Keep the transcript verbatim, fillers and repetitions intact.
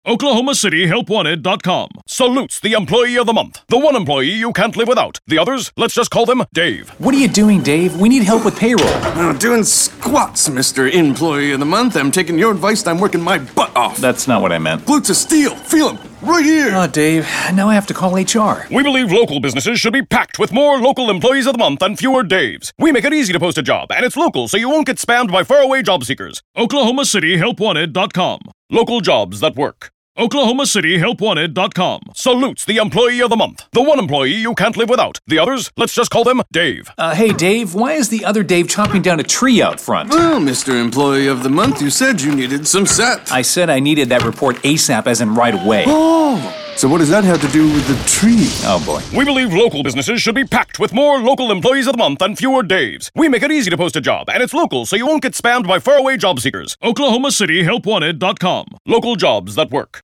Oklahoma City Help Wanted dot com salutes the Employee of the Month. The one employee you can't live without. The others, let's just call them Dave. What are you doing, Dave? We need help with payroll. Uh, doing squats, Mister Employee of the Month. I'm taking your advice and I'm working my butt off. That's not what I meant. Glutes of steel. Feel them. Right here. Oh, Dave, now I have to call H R. We believe local businesses should be packed with more local employees of the month and fewer Daves. We make it easy to post a job, and it's local, so you won't get spammed by faraway job seekers. Oklahoma City Help Wanted dot com. Local jobs that work. Oklahoma City Help Wanted dot com salutes the Employee of the Month. The one employee you can't live without. The others, let's just call them Dave. Uh, hey, Dave, why is the other Dave chopping down a tree out front? Well, Mister Employee of the Month, you said you needed some set. I said I needed that report ASAP, as in right away. Oh, so what does that have to do with the tree? Oh, boy. We believe local businesses should be packed with more local employees of the month and fewer Daves. We make it easy to post a job, and it's local, so you won't get spammed by faraway job seekers. Oklahoma City Help Wanted dot com. Local jobs that work.